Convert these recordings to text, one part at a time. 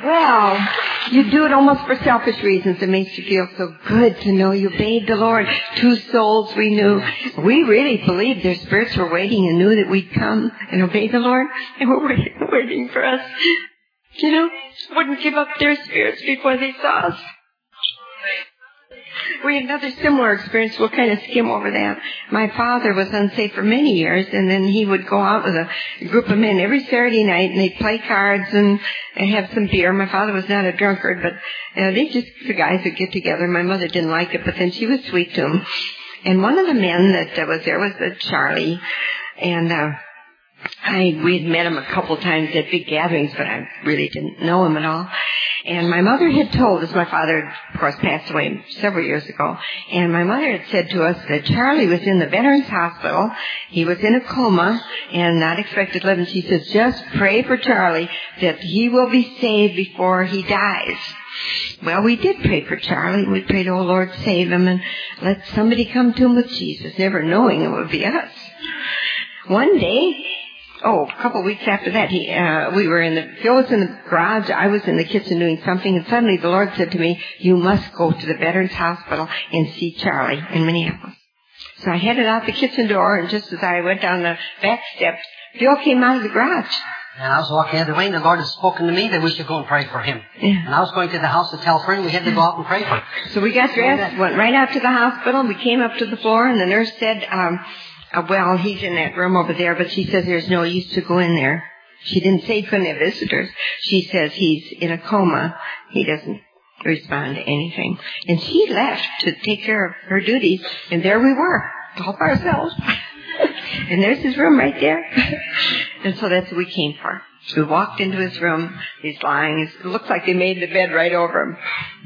Well, you do it almost for selfish reasons. It makes you feel so good to know you obeyed the Lord. 2 souls we knew. We really believed their spirits were waiting and knew that we'd come and obey the Lord. And were waiting for us. You know, wouldn't give up their spirits before they saw us. We had another similar experience. We'll kind of skim over that. My father was unsafe for many years, and then he would go out with a group of men every Saturday night, and they'd play cards and have some beer. My father was not a drunkard, but the guys would get together. My mother didn't like it, but then she was sweet to him. And one of the men that was there was Charlie, and we had met him a couple times at big gatherings, but I really didn't know him at all. And my mother had told us, my father, of course, passed away several years ago, and my mother had said to us that Charlie was in the Veterans Hospital. He was in a coma and not expected to live. And she says, just pray for Charlie that he will be saved before he dies. Well, we did pray for Charlie. We prayed, oh, Lord, save him and let somebody come to him with Jesus, never knowing it would be us. One day, a couple of weeks after that, Phil was in the garage, I was in the kitchen doing something, and suddenly the Lord said to me, you must go to the Veterans Hospital and see Charlie in Minneapolis. So I headed out the kitchen door, and just as I went down the back steps, Phil came out of the garage. And I was walking the other way, and the Lord had spoken to me that we should go and pray for him. Yeah. And I was going to the house to tell a friend we had to go out and pray for him. So we got dressed, went right out to the hospital, we came up to the floor, and the nurse said, well, he's in that room over there, but she says there's no use to go in there. She didn't say he couldn't have visitors. She says he's in a coma. He doesn't respond to anything. And she left to take care of her duties, and there we were, all by ourselves. And there's his room right there. And so that's what we came for. We walked into his room. He's lying. It looks like they made the bed right over him.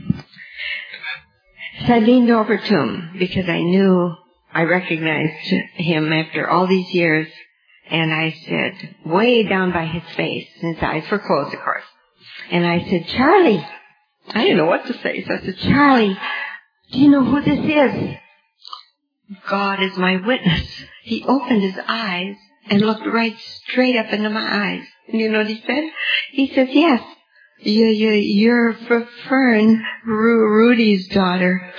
So I leaned over to him because I recognized him after all these years, and I said, way down by his face, and his eyes were closed, of course, and I said, Charlie. I didn't know what to say, so I said, Charlie, do you know who this is? God is my witness. He opened his eyes and looked right straight up into my eyes. And you know what he said? He says, yes, you're Fern Rudy's daughter.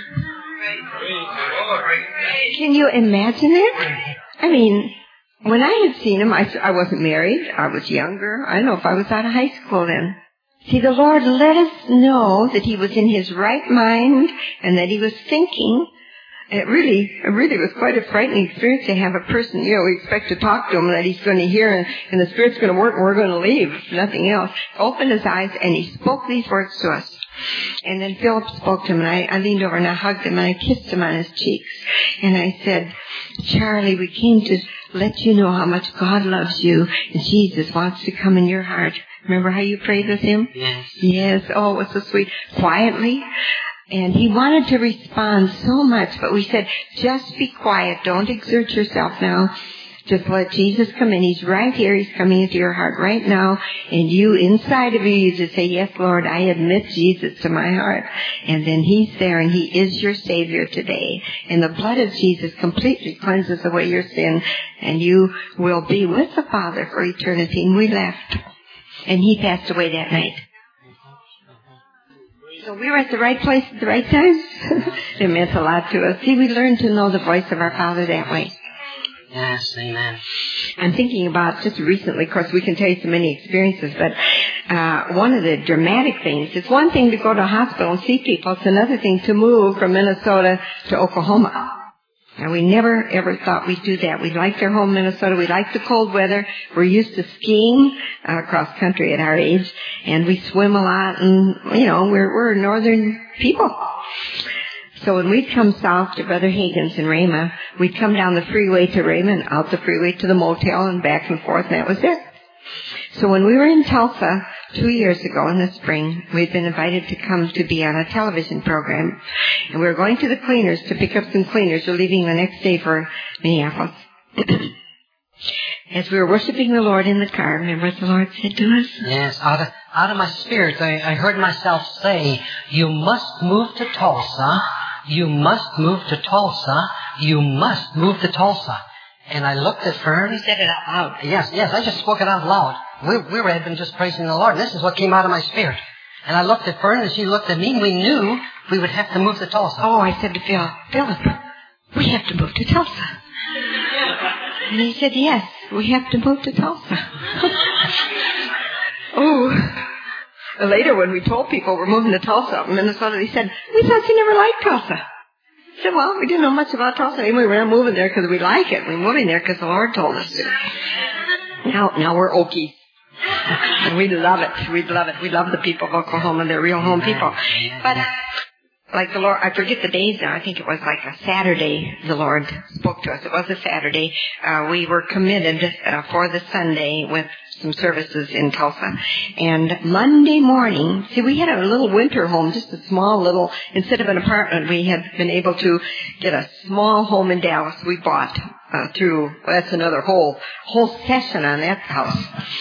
Can you imagine it? I mean, when I had seen him, I wasn't married. I was younger. I don't know if I was out of high school then. See, the Lord let us know that he was in his right mind and that he was thinking. It really was quite a frightening experience to have a person, we expect to talk to him that he's going to hear and the Spirit's going to work and we're going to leave, if nothing else. Opened his eyes and he spoke these words to us. And then Philip spoke to him, and I leaned over and I hugged him and I kissed him on his cheeks. And I said, Charlie, we came to let you know how much God loves you and Jesus wants to come in your heart. Remember how you prayed with him? Yes. Yes. Oh, it was so sweet. Quietly. And he wanted to respond so much, but we said, just be quiet. Don't exert yourself now. Just let Jesus come in. He's right here. He's coming into your heart right now. And you, inside of you, just say, yes, Lord, I admit Jesus to my heart. And then he's there and he is your Savior today. And the blood of Jesus completely cleanses away your sin. And you will be with the Father for eternity. And we left. And he passed away that night. So we were at the right place at the right time. It meant a lot to us. See, we learned to know the voice of our Father that way. Yes, amen. I'm thinking about just recently, of course, we can tell you so many experiences, but one of the dramatic things, it's one thing to go to a hospital and see people. It's another thing to move from Minnesota to Oklahoma. And we never, ever thought we'd do that. We liked our home in Minnesota. We liked the cold weather. We're used to skiing cross country at our age. And we swim a lot. And, we're northern people. So when we'd come south to Brother Hagen's in Rama, we'd come down the freeway to Rama and out the freeway to the motel and back and forth, and that was it. So when we were in Tulsa 2 years ago in the spring, we'd been invited to come to be on a television program. And we were going to the cleaners to pick up some cleaners. We're leaving the next day for Minneapolis. As we were worshiping the Lord in the car, remember what the Lord said to us? Yes, out of my spirit, I heard myself say, you must move to Tulsa. You must move to Tulsa. You must move to Tulsa. And I looked at Fern. You said it out loud. Yes, I just spoke it out loud. We had been just praising the Lord, and this is what came out of my spirit. And I looked at Fern, and she looked at me, and we knew we would have to move to Tulsa. Oh, I said to Philip, we have to move to Tulsa. And he said, yes, we have to move to Tulsa. Oh. Later, when we told people we're moving to Tulsa, Minnesota, they said, we thought you never liked Tulsa. I said, well, we didn't know much about Tulsa. Anyway, we're not moving there because we like it. We're moving there because the Lord told us to. Now we're Okies. And we love it. We love it. We love the people of Oklahoma. They're real home people. But like the Lord, I forget the days now. I think it was like a Saturday the Lord spoke to us. It was a Saturday. We were committed for the Sunday with some services in Tulsa. And Monday morning, see, we had a little winter home, just a small little, instead of an apartment, we had been able to get a small home in Dallas we bought that's another whole session on that house.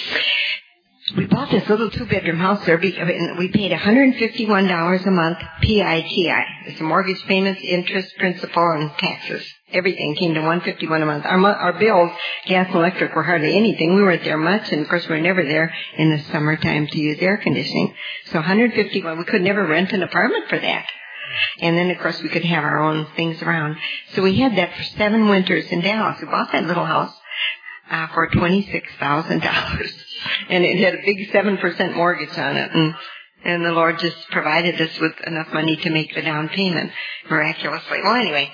We bought this little 2-bedroom house there. We paid $151 a month, PITI. It's the mortgage payments, interest, principal, and taxes. Everything came to $151 a month. Our bills, gas and electric, were hardly anything. We weren't there much, and of course we were never there in the summertime to use air conditioning. So $151, we could never rent an apartment for that. And then, of course, we could have our own things around. So we had that for 7 winters in Dallas. We bought that little house for $26,000. And it had a big 7% mortgage on it. And the Lord just provided us with enough money to make the down payment miraculously. Well, anyway.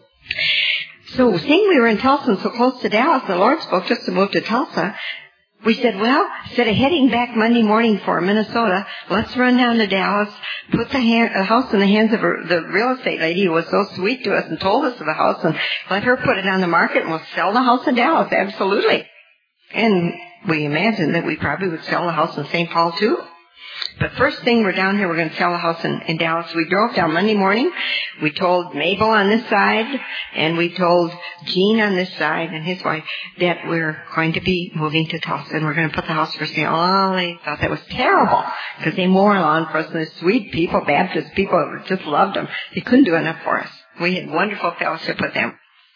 So seeing we were in Tulsa and so close to Dallas, the Lord spoke to us to move to Tulsa. We said, well, instead of heading back Monday morning for Minnesota, let's run down to Dallas, put the house in the hands of the real estate lady who was so sweet to us and told us of the house, and let her put it on the market, and we'll sell the house in Dallas, absolutely. And we imagined that we probably would sell the house in St. Paul, too. But first thing, we're down here, we're going to sell a house in Dallas. We drove down Monday morning. We told Mabel on this side, and we told Gene on this side and his wife that we're going to be moving to Tulsa, and we're going to put the house for sale. Oh, they thought that was terrible, because they mow our lawn for us, and they're sweet people, Baptist people, just loved them. They couldn't do enough for us. We had wonderful fellowship with them.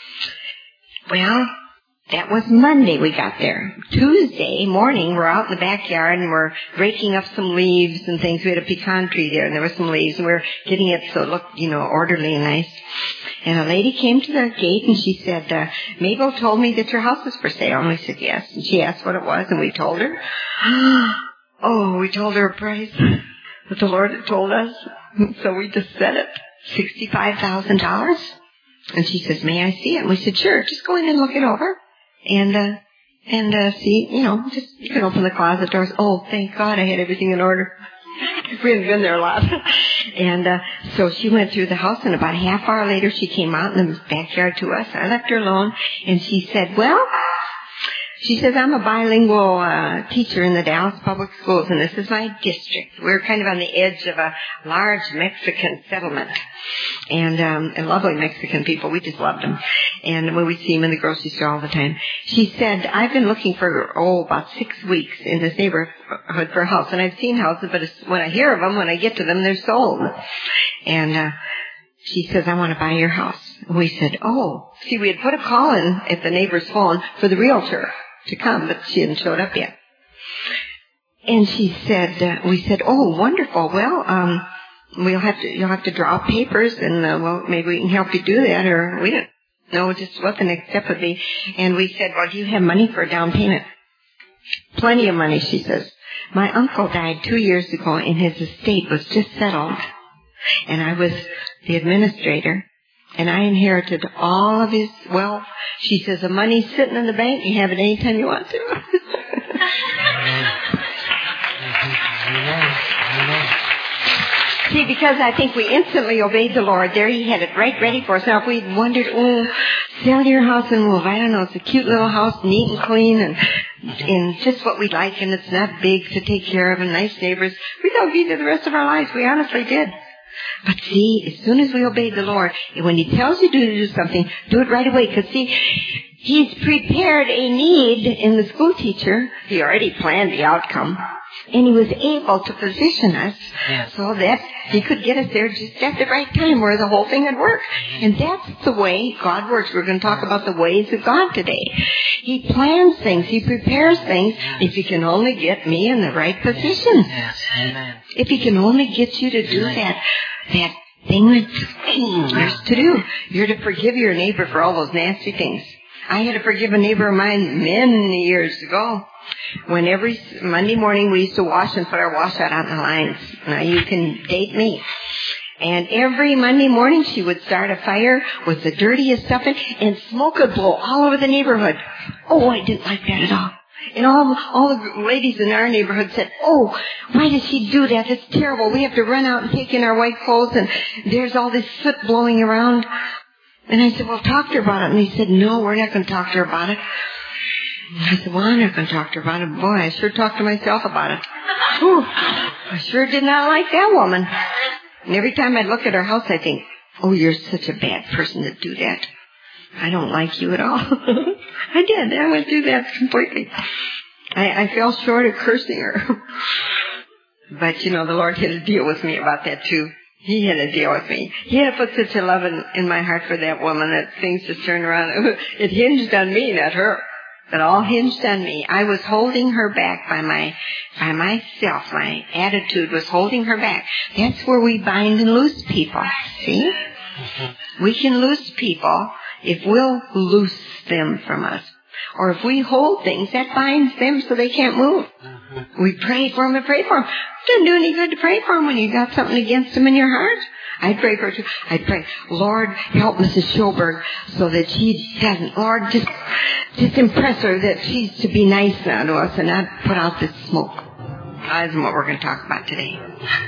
Well, that was Monday we got there. Tuesday morning, we're out in the backyard and we're raking up some leaves and things. We had a pecan tree there and there were some leaves and we were getting it so it looked, orderly and nice. And a lady came to the gate and she said, Mabel told me that your house is for sale. And we said, yes. And she asked what it was and we told her. Oh, we told her a price that the Lord had told us. So we just said it, $65,000. And she says, may I see it? And we said, sure, just go in and look it over. And see, you can open the closet doors. Oh, thank God I had everything in order. We hadn't been there a lot. And so she went through the house, and about a half hour later, she came out in the backyard to us. I left her alone, and she said, she says, I'm a bilingual teacher in the Dallas Public Schools, and this is my district. We're kind of on the edge of a large Mexican settlement. And lovely Mexican people. We just loved them. And when we see them in the grocery store all the time. She said, I've been looking for, about 6 weeks in this neighborhood for a house. And I've seen houses, but when I hear of them, when I get to them, they're sold. And she says, I want to buy your house. And we said, see, we had put a call in at the neighbor's phone for the realtor to come, but she hadn't showed up yet. And she said, we said, wonderful. Well, you'll have to draw up papers, and maybe we can help you do that, or we didn't know just what the next step would be. And we said, well, do you have money for a down payment? Plenty of money, she says. My uncle died 2 years ago, and his estate was just settled, and I was the administrator, and I inherited all of his wealth. She says, the money's sitting in the bank. You have it anytime you want to. See, because I think we instantly obeyed the Lord. There He had it right ready for us. Now, if we'd wondered, sell your house and move. I don't know. It's a cute little house, neat and clean, and just what we like, and it's not big to take care of, and nice neighbors. We thought we'd be there the rest of our lives. We honestly did. But see, as soon as we obeyed the Lord, when He tells you to do something, do it right away. Because see, He's prepared a need in the school teacher. He already planned the outcome. And he was able to position us so that he could get us there just at the right time where the whole thing would work. And that's the way God works. We're going to talk about the ways of God today. He plans things. He prepares things. If he can only get me in the right position. Yes. Amen. If he can only get you to do that thing that there's to do. You're to forgive your neighbor for all those nasty things. I had to forgive a neighbor of mine many years ago. When every Monday morning we used to wash and put our wash out on the lines. Now you can date me. And every Monday morning she would start a fire with the dirtiest stuff in, and smoke would blow all over the neighborhood. Oh, I didn't like that at all. And all the ladies in our neighborhood said, oh, why does she do that? It's terrible. We have to run out and take in our white clothes, and there's all this soot blowing around. And I said, well, talk to her about it. And he said, no, we're not going to talk to her about it. I said, well, I'm not going to talk to her about it. Boy, I sure talked to myself about it. Whew, I sure did not like that woman. And every time I look at her house, I think, oh, you're such a bad person to do that. I don't like you at all. I did. I went through that completely. I fell short of cursing her. But, the Lord had to deal with me about that, too. He had to deal with me. He had to put such a love in my heart for that woman that things just turned around. It hinged on me, not her. It all hinged on me. I was holding her back by myself. My attitude was holding her back. That's where we bind and loose people. See? We can loose people if we'll loose them from us. Or if we hold things, that binds them so they can't move. We pray for them and pray for them. It doesn't do any good to pray for them when you got something against them in your heart. I'd pray for her too. I'd pray, Lord, help Mrs. Schoberg so that she doesn't, Lord, just impress her that she's to be nice now to us and not put out this smoke. That's what we're going to talk about today.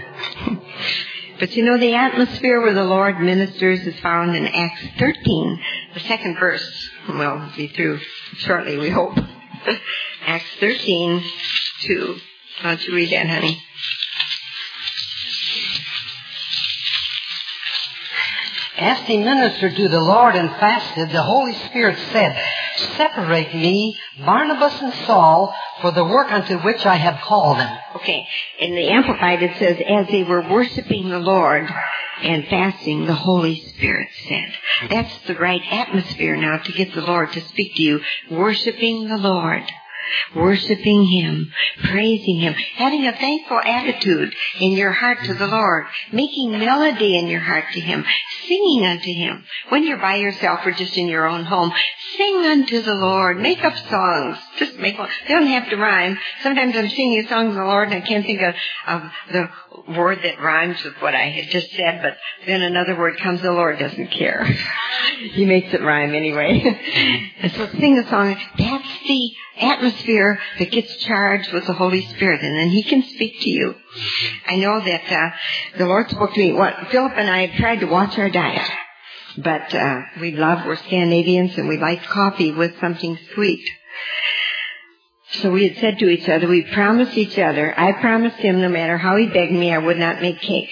But the atmosphere where the Lord ministers is found in Acts 13, the second verse. We'll be through shortly, we hope. Acts 13, 2. Why don't you read that, honey? As he ministered to the Lord and fasted, the Holy Spirit said, separate me, Barnabas and Saul, for the work unto which I have called them. Okay. In the Amplified it says, as they were worshiping the Lord and fasting, the Holy Spirit said. That's the right atmosphere now to get the Lord to speak to you. Worshiping the Lord. Worshiping Him, praising Him, having a thankful attitude in your heart to the Lord, making melody in your heart to Him, singing unto Him. When you're by yourself or just in your own home, sing unto the Lord. Make up songs. Just make one. They don't have to rhyme. Sometimes I'm singing a song to the Lord and I can't think of the word that rhymes with what I had just said, but then another word comes, the Lord doesn't care. He makes it rhyme anyway. And so sing a song. That's the atmosphere that gets charged with the Holy Spirit, and then He can speak to you. I know that the Lord spoke to me. Philip and I have tried to watch our diet, but we're Scandinavians, and we like coffee with something sweet. So we had said to each other, we promised each other, I promised him no matter how he begged me, I would not make cake.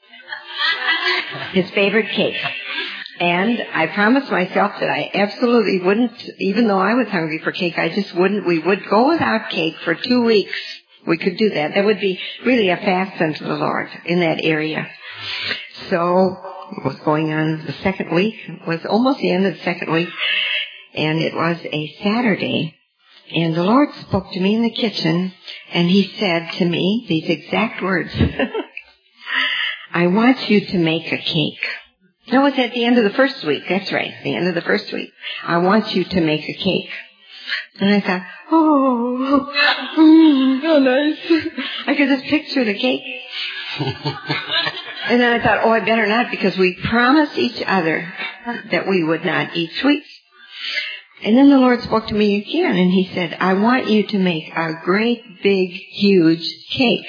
His favorite cake. And I promised myself that I absolutely wouldn't, even though I was hungry for cake, I just wouldn't. We would go without cake for 2 weeks. We could do that. That would be really a fast unto the Lord in that area. So it was going on the second week. It was almost the end of the second week. And it was a Saturday. And the Lord spoke to me in the kitchen, and He said to me these exact words. I want you to make a cake. No, it's at the end of the first week. That's right, the end of the first week. I want you to make a cake. And I thought, oh, how nice. I could just picture the cake. And then I thought, I better not, because we promised each other that we would not eat sweets. And then the Lord spoke to me again, and He said, I want you to make a great, big, huge cake.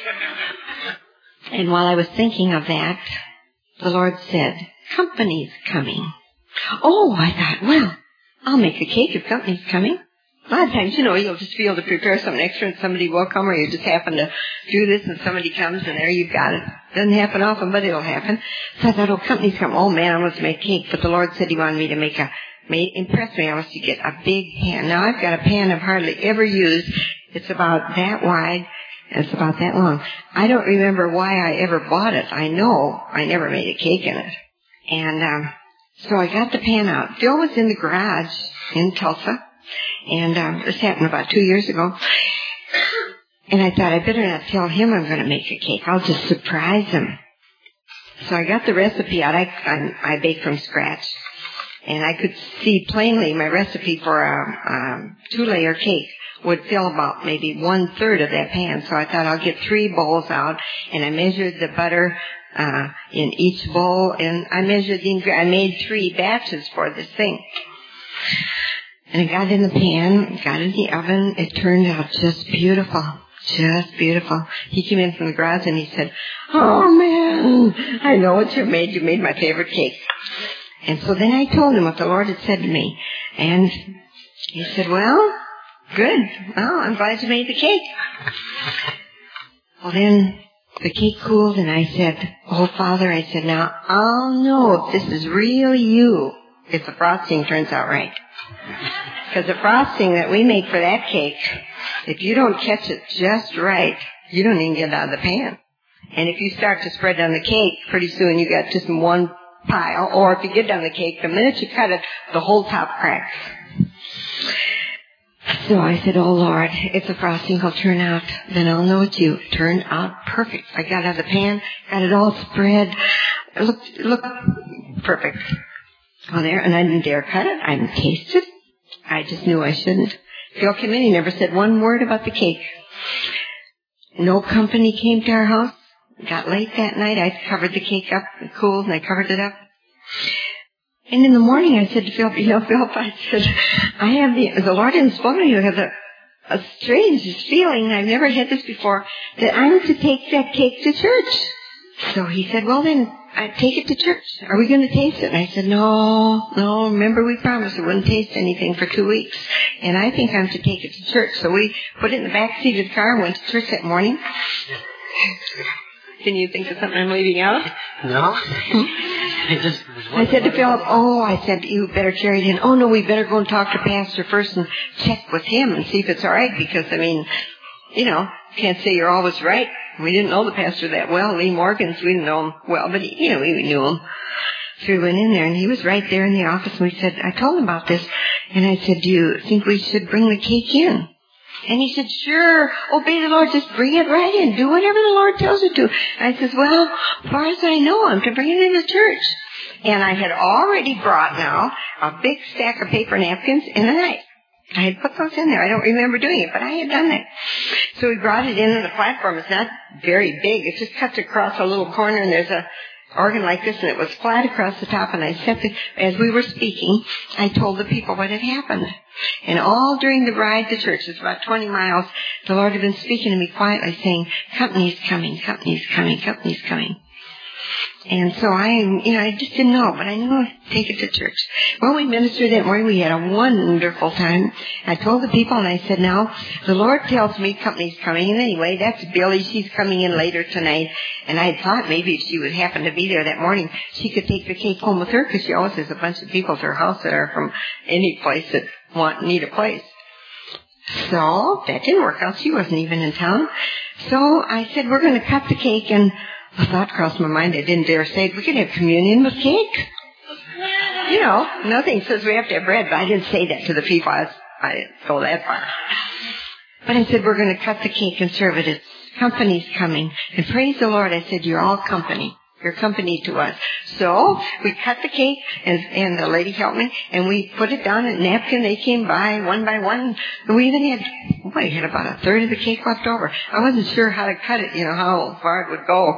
And while I was thinking of that, the Lord said, company's coming. Oh, I thought, well, I'll make a cake if company's coming. A lot of times, you'll just be able to prepare something extra and somebody will come, or you just happen to do this and somebody comes and there you've got it. Doesn't happen often, but it'll happen. So I thought, company's come. Oh man, I want to make cake. But the Lord said He wanted me to impress me. I was to get a big pan. Now I've got a pan I've hardly ever used. It's about that wide. It's about that long. I don't remember why I ever bought it. I know I never made a cake in it. And so I got the pan out. Bill was in the garage in Tulsa, and this happened about 2 years ago. And I thought, I better not tell him I'm going to make a cake. I'll just surprise him. So I got the recipe out. I bake from scratch. And I could see plainly my recipe for a 2-layer cake would fill about maybe 1/3 of that pan. So I thought I'll get 3 bowls out, and I measured the butter in each bowl, and I made 3 batches for this thing. And I got it in the pan, got it in the oven. It turned out just beautiful. Just beautiful. He came in from the garage and he said, "Oh man, I know what you made. You made my favorite cake." And so then I told him what the Lord had said to me. And he said, "Well, good. Well, I'm glad you made the cake." Well, then the cake cooled and I said, "Oh, Father," I said, "now I'll know if this is really you if the frosting turns out right. Because the frosting that we make for that cake, if you don't catch it just right, you don't even get it out of the pan. And if you start to spread down the cake, pretty soon you got just one pile. Or if you get down the cake, the minute you cut it, the whole top cracks." So I said, "Oh, Lord, if the frosting will turn out, then I'll know it's you." It turned out perfect. I got it out of the pan, got it all spread. It looked perfect. Well, there, and I didn't dare cut it. I didn't taste it. I just knew I shouldn't. Phil came in. He never said one word about the cake. No company came to our house. It got late that night. I covered the cake up. It cooled, and I covered it up. And in the morning, I said to Philip, Philip, I said, I have the Lord didn't spoke to you. I have a strange feeling, I've never had this before, that I'm to take that cake to church. So he said, "Well then, I take it to church. Are we going to taste it?" And I said, No, remember we promised we wouldn't taste anything for 2 weeks. And I think I'm to take it to church. So we put it in the back seat of the car and went to church that morning. Can you think of something I'm leaving out? No. I said to Philip, I said, "You better carry it in." "Oh, no, we better go and talk to Pastor first and check with him and see if it's all right. Because, can't say you're always right. We didn't know the pastor that well. Lee Morgan's, we didn't know him well, but, we knew him." So we went in there, and he was right there in the office. And I told him about this. And I said, "Do you think we should bring the cake in?" And he said, "Sure, obey the Lord, just bring it right in. Do whatever the Lord tells you to." I said, "Well, as far as I know, I'm to bring it into church." And I had already brought now a big stack of paper napkins and a knife. I had put those in there. I don't remember doing it, but I had done that. So we brought it in, and the platform is not very big. It just cuts across a little corner, and there's a organ like this, and it was flat across the top. And I said, as we were speaking, I told the people what had happened. And all during the ride to church, it's about 20 miles, the Lord had been speaking to me quietly, saying, "Company's coming, company's coming, company's coming." And so I just didn't know, but I knew I'd take it to church. Well, we ministered that morning. We had a wonderful time. I told the people, and I said, "Now, the Lord tells me company's coming." And anyway, that's Billy. She's coming in later tonight. And I had thought maybe if she would happen to be there that morning, she could take the cake home with her, because she always has a bunch of people at her house that are from any place that need a place. So that didn't work out. She wasn't even in town. So I said, "We're going to cut the cake," and a thought crossed my mind. I didn't dare say it. We could have communion with cake. Nothing says we have to have bread, but I didn't say that to the people. I didn't go that far. But I said, "We're going to cut the cake and serve it. It's company's coming." And praise the Lord, I said, "You're all company. You're company to us." So we cut the cake, and the lady helped me, and we put it down in a napkin. They came by one by one. And we even had about 1/3 of the cake left over. I wasn't sure how to cut it, how far it would go.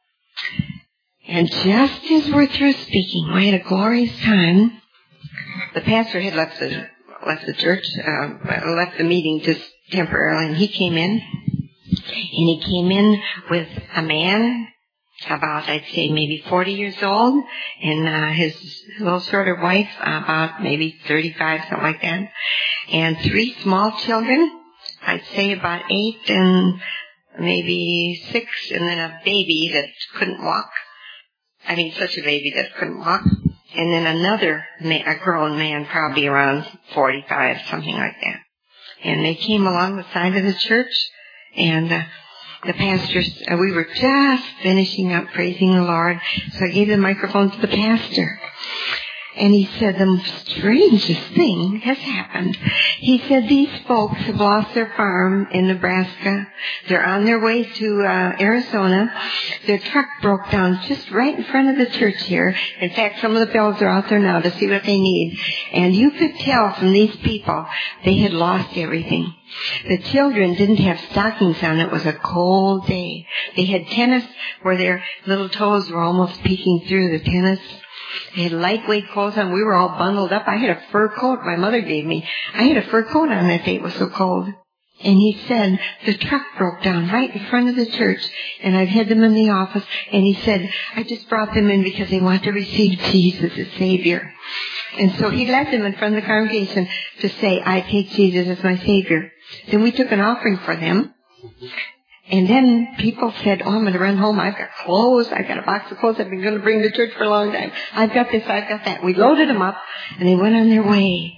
And just as we're through speaking, we had a glorious time. The pastor had left the church, left the meeting just temporarily, and he came in. And he came in with a man about, I'd say, maybe 40 years old, and his little shorter wife, about maybe 35, something like that, and 3 small children, I'd say about 8 and maybe 6, and then a baby that couldn't walk. I mean, such a baby that couldn't walk. And then another a grown man, probably around 45, something like that. And they came along the side of the church, and the pastors, we were just finishing up praising the Lord, so I gave the microphone to the pastor. And he said, the strangest thing has happened. He said, these folks have lost their farm in Nebraska. They're on their way to Arizona. Their truck broke down just right in front of the church here. In fact, some of the bells are out there now to see what they need. And you could tell from these people they had lost everything. The children didn't have stockings on. It was a cold day. They had tennis where their little toes were almost peeking through the tennis. They had lightweight clothes on. We were all bundled up. I had a fur coat my mother gave me. I had a fur coat on that day. It was so cold. And he said, the truck broke down right in front of the church, and I've had them in the office. And he said, I just brought them in because they want to receive Jesus as Savior. And so he led them in front of the congregation to say, I take Jesus as my Savior. Then we took an offering for them. And then people said, oh, I'm going to run home. I've got clothes. I've got a box of clothes I've been going to bring to church for a long time. I've got this. I've got that. We loaded them up, and they went on their way.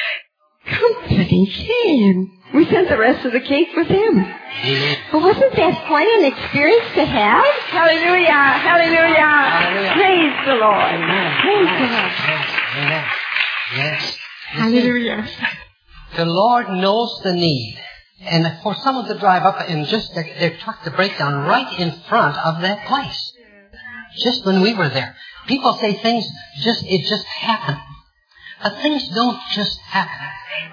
Company came. We sent the rest of the cake with them. But wasn't that quite an experience to have? Hallelujah. Hallelujah. Hallelujah. Praise the Lord. Amen. Praise the Lord. Amen. Yes. Hallelujah. The Lord knows the need. And for someone to drive up and just their truck to break down right in front of that place. Just when we were there. People say things it just happened. But things don't just happen.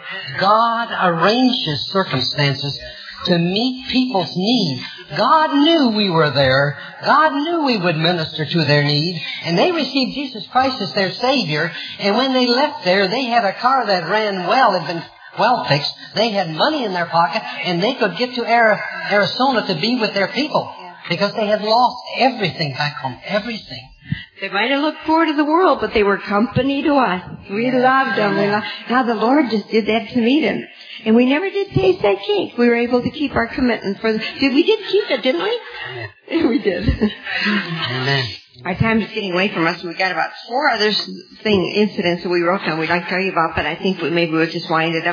God arranges circumstances to meet people's needs. God knew we were there. God knew we would minister to their need. And they received Jesus Christ as their Savior. And when they left there, they had a car that ran well, had been well fixed. They had money in their pocket, and they could get to Arizona to be with their people because they had lost everything back home. Everything. They might have looked forward to the world, but they were company to us. We loved them. Now the Lord just did that to meet them. And we never did taste that cake. We were able to keep our commitment we did keep it, didn't we? Yeah. We did. Amen. Our time is getting away from us. We've got about 4 other incidents that we wrote down we'd like to tell you about, but I think maybe we'll just wind it up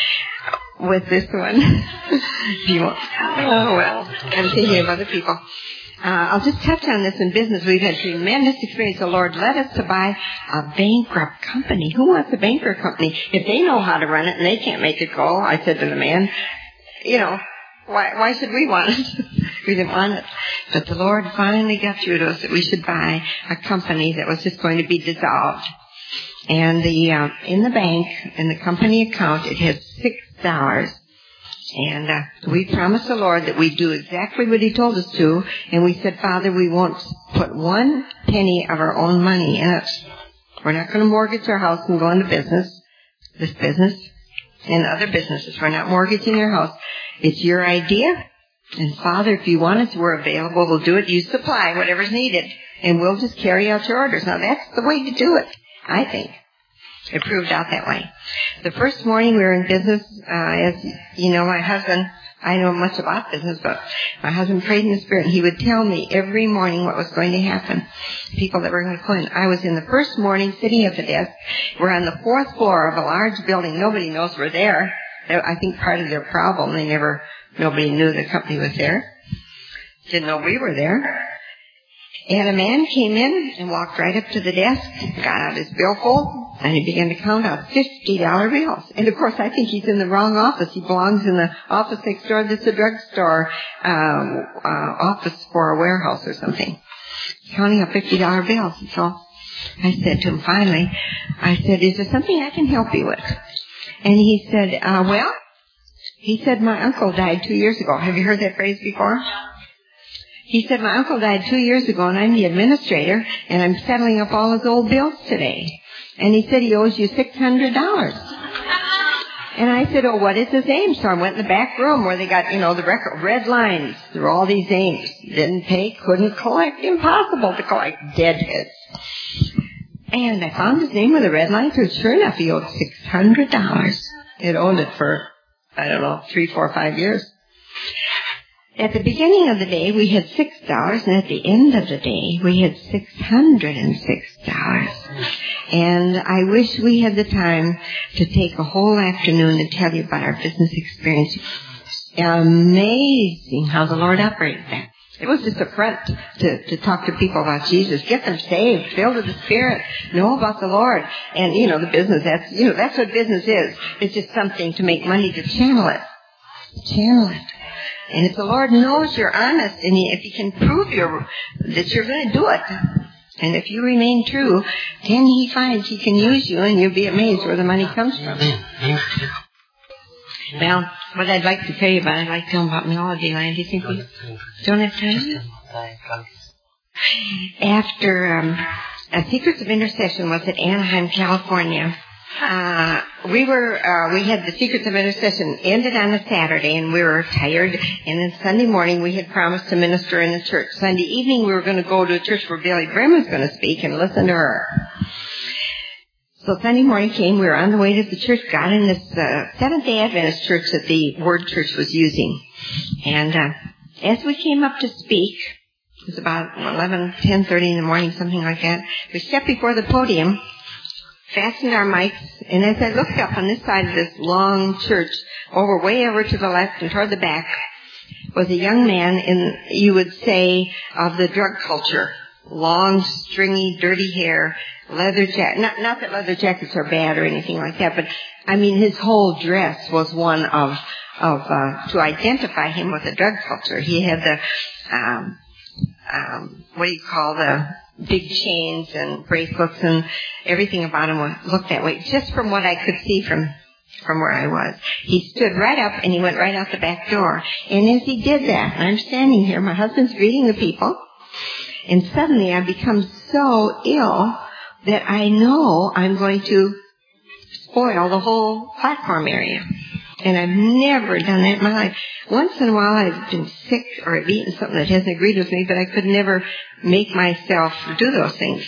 with this one. You won't. Oh, well. I'm thinking of other people. I'll just touch on this in business. We've had tremendous experience. The Lord led us to buy a bankrupt company. Who wants a bankrupt company? If they know how to run it and they can't make it go, I said to the man, why should we want it? We didn't want it. But the Lord finally got through to us that we should buy a company that was just going to be dissolved. And in the bank, in the company account, it had $6. And we promised the Lord that we'd do exactly what He told us to. And we said, Father, we won't put 1 penny of our own money in it. We're not going to mortgage our house and go into this business, and other businesses. We're not mortgaging our house. It's your idea. And Father, if you want us, we're available. We'll do it. You supply whatever's needed. And we'll just carry out your orders. Now, that's the way to do it, I think. It proved out that way. The first morning we were in business, as you know, my husband, I know much about business, but my husband prayed in the Spirit, and he would tell me every morning what was going to happen. People that were going to come in. I was in the first morning sitting at the desk. We're on the 4th floor of a large building. Nobody knows we're there. I think part of their problem, nobody knew the company was there. Didn't know we were there. And a man came in and walked right up to the desk, got out his billfold, and he began to count out $50 bills. And of course, I think he's in the wrong office. He belongs in the office next door. That's a drugstore office for a warehouse or something. Counting out $50 bills. And so I said to him finally, is there something I can help you with? And he said, my uncle died 2 years ago. Have you heard that phrase before? He said, my uncle died 2 years ago, and I'm the administrator, and I'm settling up all his old bills today. And he said he owes you $600. And I said, oh, what is his name? So I went in the back room where they got, the record, red lines through all these names. Didn't pay, couldn't collect, impossible to collect, deadheads. And I found his name with a red line through it. Sure enough, he owed $600. It owned it for, 3, 4, 5 years. At the beginning of the day, we had $6, and at the end of the day, we had $606. And I wish we had the time to take a whole afternoon and tell you about our business experience. Amazing how the Lord operated that. It was just a front to talk to people about Jesus, get them saved, filled with the Spirit, know about the Lord. And, the business, that's what business is. It's just something to make money, to channel it. Channel it. And if the Lord knows you're honest, and if He can prove that you're going to do it, and if you remain true, then He finds He can use you, and you'll be amazed where the money comes from. Well, what I'd like to tell you about, I'd like to tell them about Melodyland. Do you think we don't have time? After Secrets of Intercession was at Anaheim, California, we had the Secrets of Intercession ended on a Saturday, and we were tired. And then Sunday morning, we had promised to minister in the church. Sunday evening, we were going to go to a church where Billy Graham was going to speak and listen to her. So Sunday morning came, we were on the way to the church, got in this Seventh-day Adventist church that the Word Church was using. And as we came up to speak, it was about 10:30 in the morning, something like that, we stepped before the podium, fastened our mics, and as I looked up on this side of this long church, way over to the left and toward the back, was a young man you would say, of the drug culture. Long, stringy, dirty hair, leather jacket. Not that leather jackets are bad or anything like that, but I mean his whole dress was one of to identify him with the drug culture. He had the the big chains and bracelets, and everything about him looked that way. Just from what I could see from where I was, he stood right up and he went right out the back door. And as he did that, I'm standing here. My husband's greeting the people. And suddenly I become so ill that I know I'm going to spoil the whole platform area. And I've never done that in my life. Once in a while I've been sick or I've eaten something that hasn't agreed with me, but I could never make myself do those things.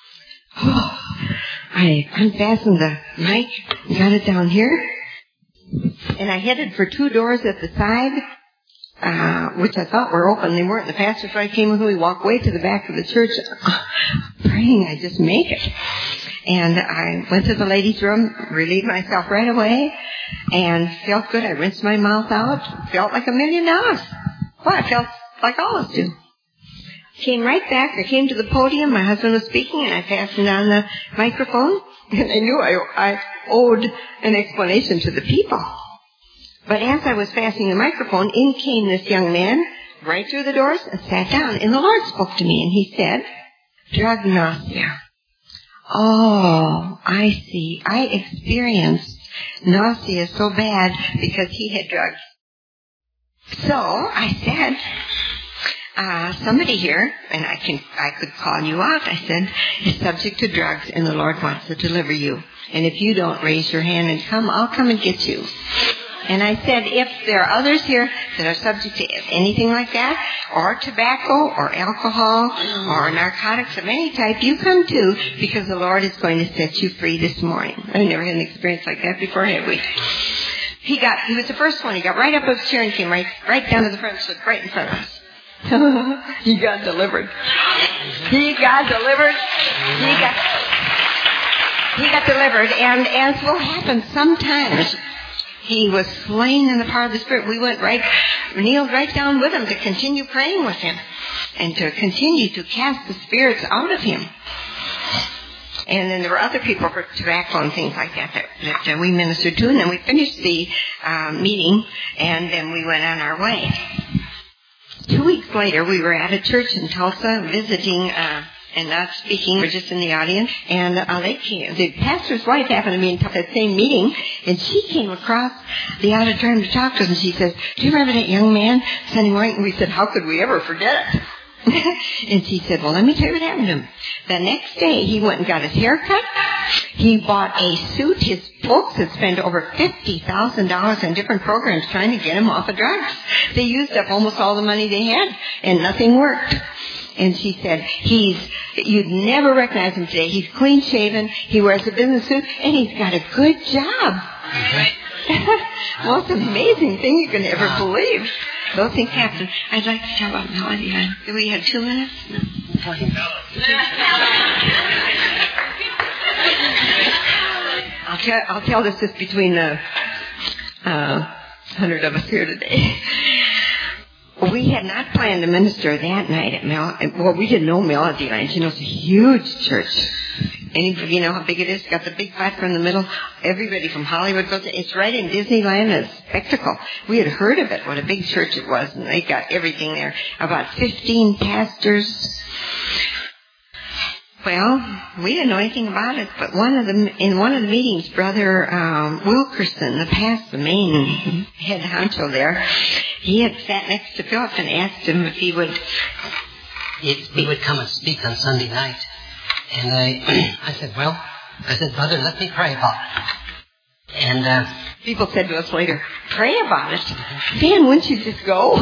I unfastened the mic, got it down here, and I headed for 2 doors at the side, which I thought were open. They weren't. The pastor's wife came with me. We walked way to the back of the church, praying I just make it. And I went to the ladies' room, relieved myself right away, and felt good. I rinsed my mouth out. Felt like $1 million. Well, I felt like all of us do. Came right back. I came to the podium. My husband was speaking, and I fastened on the microphone. And I knew I owed an explanation to the people. But as I was fastening the microphone, in came this young man, right through the doors, and sat down. And the Lord spoke to me, and He said, drug nausea. Oh, I see. I experienced nausea so bad because he had drugs. So I said, somebody here, and I could call you out, I said, is subject to drugs, and the Lord wants to deliver you. And if you don't raise your hand and come, I'll come and get you. And I said, if there are others here that are subject to anything like that, or tobacco, or alcohol, or narcotics of any type, you come too, because the Lord is going to set you free this morning. I've never had an experience like that before, have we? He was the first one. He got right up his chair and came right down to the front, stood right in front of us. He got delivered. He got delivered. He got delivered. And as will happen sometimes, he was slain in the power of the Spirit. We kneeled right down with him to continue praying with him and to continue to cast the spirits out of him. And then there were other people for tobacco and things like that we ministered to. And then we finished the meeting, and then we went on our way. 2 weeks later, we were at a church in Tulsa visiting and not speaking. We're just in the audience. And the pastor's wife happened to be in that same meeting, and she came across the auditorium to talk to us, and she says, do you remember that young man Sunday morning? And we said, how could we ever forget it? And she said, well, let me tell you what happened to him. The next day, he went and got his hair cut. He bought a suit. His folks had spent over $50,000 on different programs trying to get him off of drugs. They used up almost all the money they had, and nothing worked. And she said, you'd never recognize him today. He's clean shaven. He wears a business suit, and he's got a good job. Most amazing thing you can ever believe. Those things happen. I'd like to tell about Melody. Do we have 2 minutes? No. I'll tell this just between the 100 of us here today. We had not planned to minister that night at well, we didn't know Melody Lines. It's a huge church. Any of you know how big it is? It's got the big platform in the middle. Everybody from Hollywood goes to. It's right in Disneyland. It's a spectacle. We had heard of it, what a big church it was, and they got everything there. About 15 pastors. Well, we didn't know anything about it, but in one of the meetings, Brother Wilkerson, the main head honcho there, he had sat next to Philip and asked him if he would come and speak on Sunday night. And I said, brother, let me pray about it. And people said to us later, pray about it? Dan, wouldn't you just go?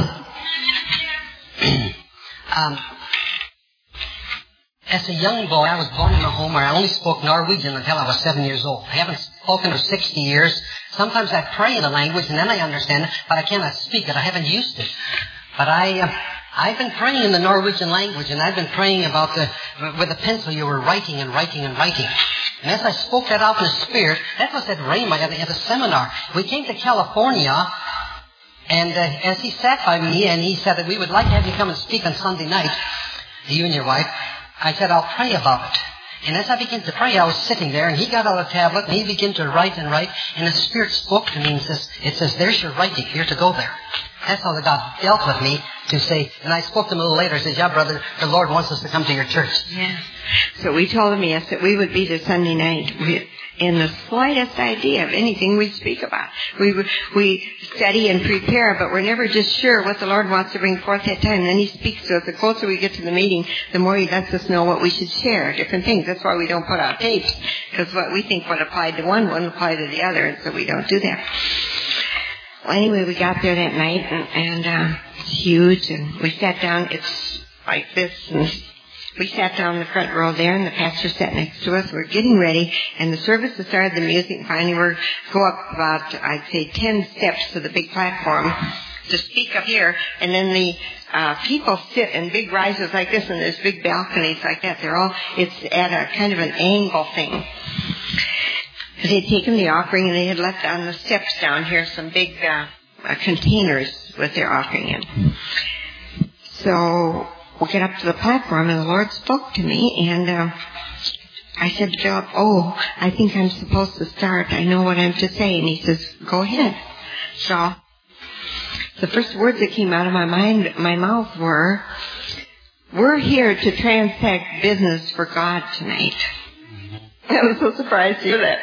As a young boy, I was born in a home where I only spoke Norwegian until I was 7 years old. I haven't spoken for 60 years. Sometimes I pray in a language and then I understand it, but I cannot speak it. I haven't used it. But I've been praying in the Norwegian language, and I've been praying about with a pencil you were writing and writing and writing. And as I spoke that out in the Spirit, that was at Rhema at a seminar. We came to California, and as he sat by me and he said that we would like to have you come and speak on Sunday night, you and your wife, I said, I'll pray about it. And as I began to pray, I was sitting there, and he got out a tablet, and he began to write and write, and the Spirit spoke to me and it says, there's your writing, you're to go there. That's how God dealt with me to say, and I spoke to him a little later, I said, yeah, brother, the Lord wants us to come to your church. Yeah. So we told him, yes, that we would be there Sunday night. In the slightest idea of anything we speak about. We study and prepare, but we're never just sure what the Lord wants to bring forth that time. And then he speaks to us. The closer we get to the meeting, the more he lets us know what we should share, different things. That's why we don't put out tapes, because what we think would apply to one wouldn't apply to the other, and so we don't do that. Well, anyway, we got there that night, and it's huge, and we sat down. It's like this, and we sat down in the front row there, and the pastor sat next to us. We're getting ready, and the service has started, the music, and finally we go up about, I'd say, 10 steps to the big platform to speak up here, and then the people sit in big rises like this, and there's big balconies like that. It's at a kind of an angle thing. They'd taken the offering, and they had left on the steps down here some big containers with their offering in. So we get up to the platform, and the Lord spoke to me, and I said to Philip, I think I'm supposed to start. I know what I'm to say. And he says, go ahead. So the first words that came out of my mouth were, we're here to transact business for God tonight. I was so surprised to hear that.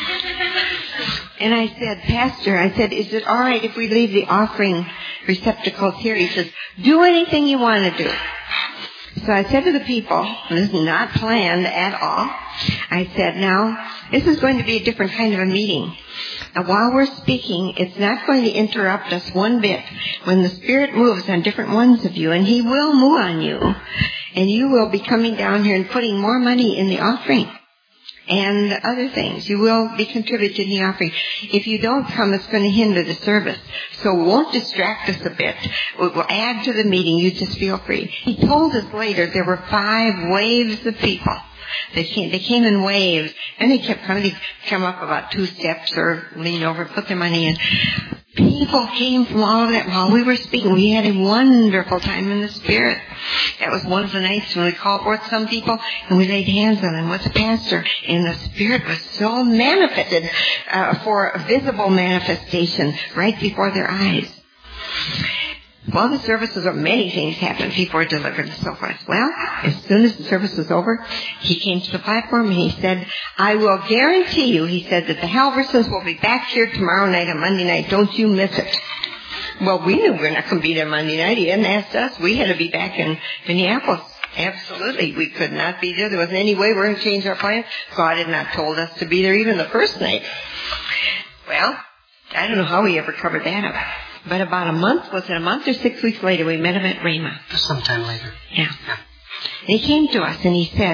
And I said, Pastor, is it all right if we leave the offering receptacles here? He says, do anything you want to do. So I said to the people, this is not planned at all, I said, now, this is going to be a different kind of a meeting. And while we're speaking, it's not going to interrupt us one bit. When the Spirit moves on different ones of you, and He will move on you, and you will be coming down here and putting more money in the offering and other things. You will be contributing to the offering. If you don't come, it's going to hinder the service. So it won't distract us a bit. It will add to the meeting. You just feel free. He told us later there were 5 waves of people. They came in waves, and they kept coming. They'd come up about 2 steps or lean over, put their money in. People came from all of that while we were speaking. We had a wonderful time in the Spirit. That was one of the nights when we called forth some people and we laid hands on them with the pastor. And the Spirit was so manifested for a visible manifestation right before their eyes. Well, the service was over. Many things happened. People were delivered and so forth. Well, as soon as the service was over, he came to the platform and he said, I will guarantee you, he said, that the Halversons will be back here tomorrow night on Monday night. Don't you miss it. Well, we knew we were not going to be there Monday night. He hadn't asked us. We had to be back in Minneapolis. Absolutely. We could not be there. There wasn't any way we were going to change our plans. God had not told us to be there even the first night. Well, I don't know how we ever covered that up. But about a month or 6 weeks later, we met him at Rhema. Sometime later. Yeah. And he came to us and he said,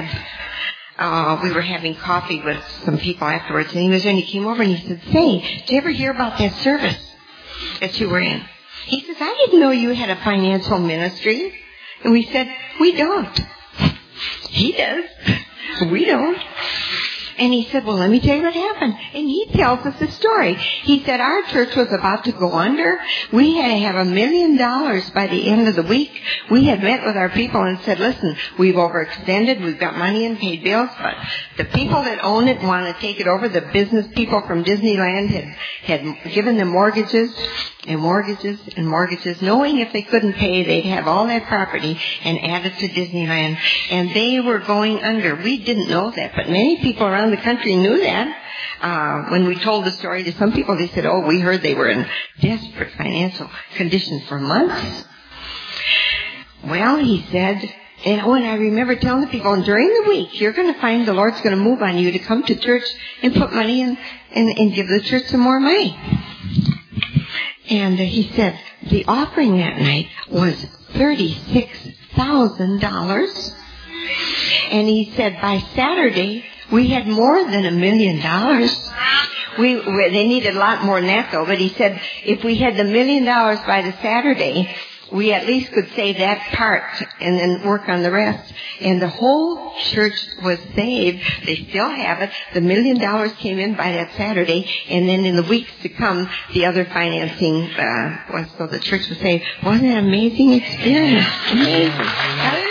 we were having coffee with some people afterwards, and he was there and he came over and he said, say, did you ever hear about that service that you were in? He says, I didn't know you had a financial ministry. And we said, we don't. He does. We don't. And he said, well, let me tell you what happened. And he tells us the story. He said, our church was about to go under. We had to have $1 million by the end of the week. We had met with our people and said, listen, we've overextended. We've got money and paid bills, but the people that own it want to take it over. The business people from Disneyland had given them mortgages and mortgages and mortgages, knowing if they couldn't pay, they'd have all that property and add it to Disneyland. And they were going under. We didn't know that, but many people around the country knew that. When we told the story to some people, they said, oh, we heard they were in desperate financial condition for months. Well, he said, and I remember telling the people, and during the week, you're going to find the Lord's going to move on you to come to church and put money in and give the church some more money. And he said the offering that night was $36,000. And he said by Saturday, we had more than $1 million. They needed a lot more than that, though. But he said if we had the $1 million by the Saturday, we at least could save that part and then work on the rest. And the whole church was saved. They still have it. The $1 million came in by that Saturday, and then in the weeks to come, the other financing was so the church was saved. Wasn't it an amazing experience? Amazing.